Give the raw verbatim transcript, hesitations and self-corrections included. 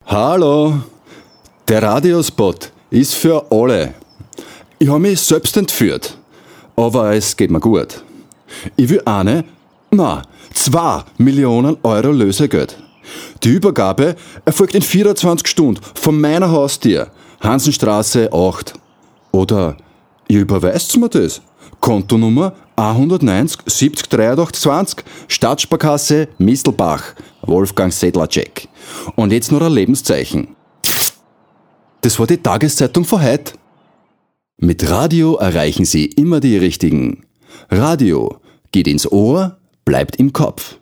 Hallo, der Radiospot ist für alle. Ich habe mich selbst entführt, aber es geht mir gut. Ich will eine, na, zwei Millionen Euro Lösegeld. Die Übergabe erfolgt in vierundzwanzig Stunden von meiner Haustür, Hansenstraße acht. Oder ihr überweist mir das. Kontonummer hundertneunzig siebzig dreiundachtzig zwanzig, Stadtsparkasse Mistelbach, Wolfgang Sedlacek. Und jetzt noch ein Lebenszeichen. Das war die Tageszeitung von heute. Mit Radio erreichen Sie immer die Richtigen. Radio geht ins Ohr, bleibt im Kopf.